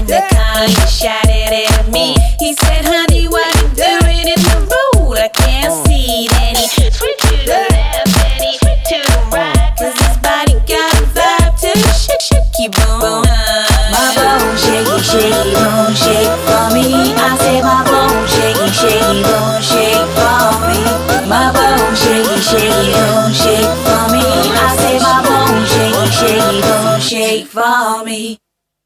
The kind he shouted at me. He said, honey, why you doing in the road? I can't see. Then he switched to the left, then he switched to the right. Cause his body got a vibe to the shaky boom. My bone shaky, shaky, don't shake for me. I say my bone shaky, shaky, don't shake for me. My bone shaky, shaky, don't shake for me. I say my bone shaky, shaky, don't shake for me.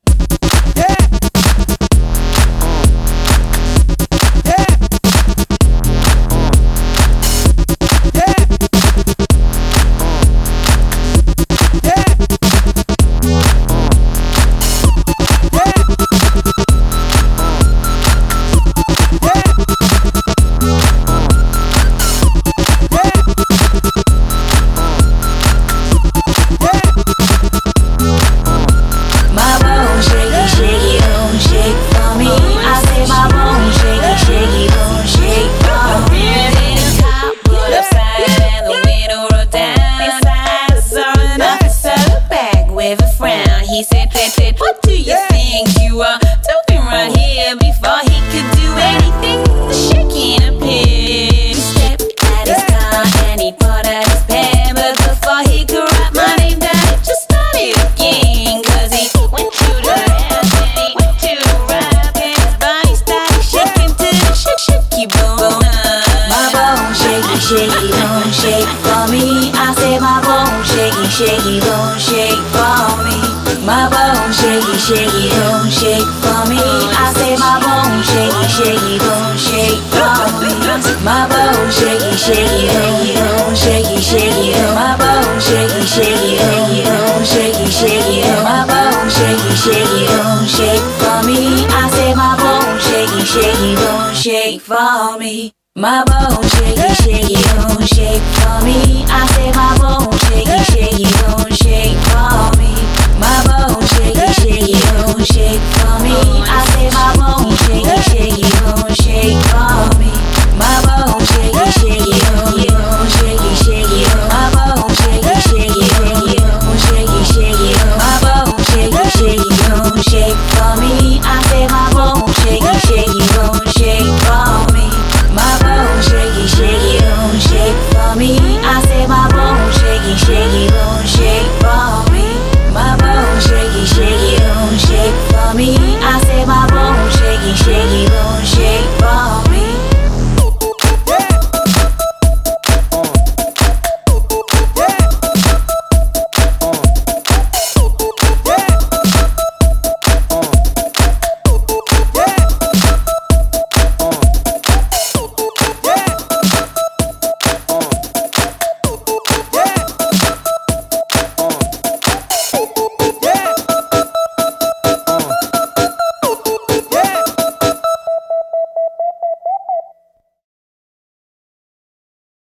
He said, what do you think you are doing right here? Before he could do anything, the shaking appeared. He stepped out his car and he pulled out his pen. But before he could write my name down, it just started again. Cause he went to the left and he went to the right. And his body started shaking to the shaky boom. My bone shaky, shaky, don't shake for me. I say my bone shaky, shaky, don't shake for me. My bone shaky, shaky, don't shake for me. I say my bone shaky, shaky, don't shake for me. My bone shaky, shaky, don't shaky, shaky, my bone shaky, shaky, don't shaky, shaky, my bone shaky, shaky, don't shake for me. I say my bone shaky, shaky, don't shake for me. My bone shaky, shaky, don't shake for me. I say my bone shaky, shaky, don't shake for me. My bone shaky, shaky, don't shake for me. I say my bone shaky, shaky, don't shake for me. My bone shaky, shaky, don't shaky, shaky. My bone shaky, shaky, don't shaky, shaky. My bone shaky, shaky, don't shake for me. I say my bone shaky, shaky, don't shake for me.